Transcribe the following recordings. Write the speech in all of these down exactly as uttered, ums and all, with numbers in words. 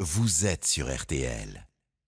vous êtes sur R T L.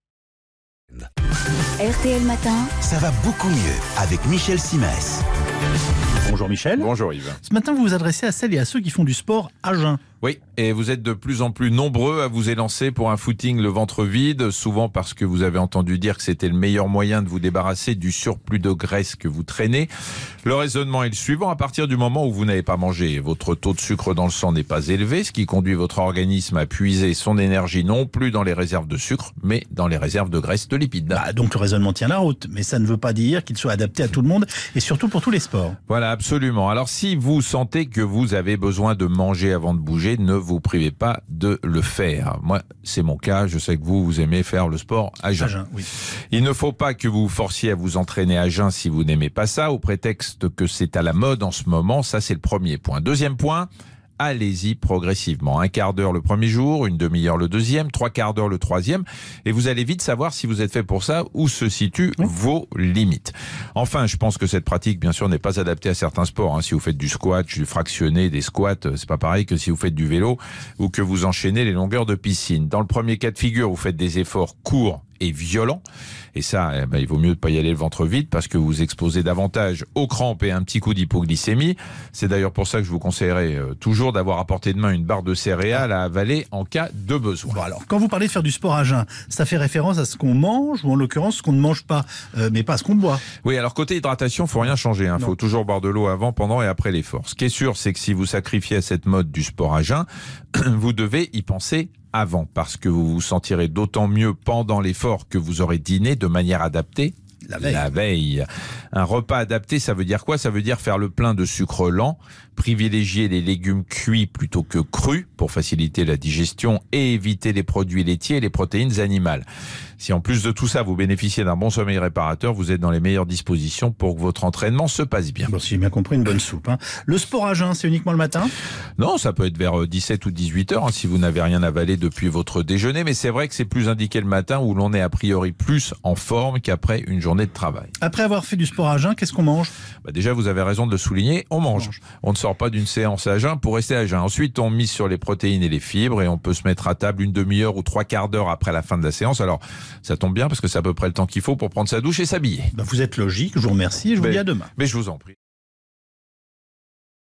R T L Matin. Ça va beaucoup mieux avec Michel Simès. Bonjour Michel. Bonjour Yves. Ce matin, vous vous adressez à celles et à ceux qui font du sport à jeun. Oui, et vous êtes de plus en plus nombreux à vous élancer pour un footing le ventre vide, souvent parce que vous avez entendu dire que c'était le meilleur moyen de vous débarrasser du surplus de graisse que vous traînez. Le raisonnement est le suivant: à partir du moment où vous n'avez pas mangé, votre taux de sucre dans le sang n'est pas élevé, ce qui conduit votre organisme à puiser son énergie non plus dans les réserves de sucre, mais dans les réserves de graisse, de lipides. Bah, donc le raisonnement tient la route, mais ça ne veut pas dire qu'il soit adapté à tout le monde et surtout pour tous les sports. Voilà, absolument. Alors si vous sentez que vous avez besoin de manger avant de bouger, ne vous privez pas de le faire. Moi, c'est mon cas. Je sais que vous, vous aimez faire le sport à jeun. À jeun, oui. Il ne faut pas que vous vous forciez à vous entraîner à jeun si vous n'aimez pas ça, au prétexte que c'est à la mode en ce moment. Ça, c'est le premier point. Deuxième point, allez-y progressivement. Un quart d'heure le premier jour, une demi-heure le deuxième, trois quarts d'heure le troisième, et vous allez vite savoir si vous êtes fait pour ça, où se situent oui. vos limites. Enfin, je pense que cette pratique, bien sûr, n'est pas adaptée à certains sports. Hein. Si vous faites du squat, du fractionné, des squats, c'est pas pareil que si vous faites du vélo ou que vous enchaînez les longueurs de piscine. Dans le premier cas de figure, vous faites des efforts courts et violent. Et ça, eh ben, il vaut mieux ne pas y aller le ventre vide parce que vous vous exposez davantage aux crampes et un petit coup d'hypoglycémie. C'est d'ailleurs pour ça que je vous conseillerais euh, toujours d'avoir à portée de main une barre de céréales à avaler en cas de besoin. Bon, alors, quand vous parlez de faire du sport à jeun, ça fait référence à ce qu'on mange ou en l'occurrence ce qu'on ne mange pas, euh, mais pas à ce qu'on boit. Oui, alors côté hydratation, faut rien changer. Hein. Faut toujours boire de l'eau avant, pendant et après l'effort. Ce qui est sûr, c'est que si vous sacrifiez à cette mode du sport à jeun, vous devez y penser avant, parce que vous vous sentirez d'autant mieux pendant l'effort que vous aurez dîné de manière adaptée la veille. la veille. Un repas adapté, ça veut dire quoi? Ça veut dire faire le plein de sucre lent, privilégier les légumes cuits plutôt que crus pour faciliter la digestion et éviter les produits laitiers et les protéines animales. Si en plus de tout ça, vous bénéficiez d'un bon sommeil réparateur, vous êtes dans les meilleures dispositions pour que votre entraînement se passe bien. Bon, si j'ai bien compris, une bonne soupe. Hein. Le sport à jeun, c'est uniquement le matin? Non, ça peut être vers dix-sept ou dix-huit heures hein, si vous n'avez rien avalé depuis votre déjeuner, mais c'est vrai que c'est plus indiqué le matin où l'on est a priori plus en forme qu'après une journée de travail. Après avoir fait du sport à jeun, qu'est-ce qu'on mange? Bah déjà, vous avez raison de le souligner, on mange. On, mange. on ne sort pas d'une séance à jeun pour rester à jeun. Ensuite, on mise sur les protéines et les fibres et on peut se mettre à table une demi-heure ou trois quarts d'heure après la fin de la séance. Alors, ça tombe bien parce que c'est à peu près le temps qu'il faut pour prendre sa douche et s'habiller. Bah vous êtes logique, je vous remercie et je mais, vous dis à demain. Mais je vous en prie.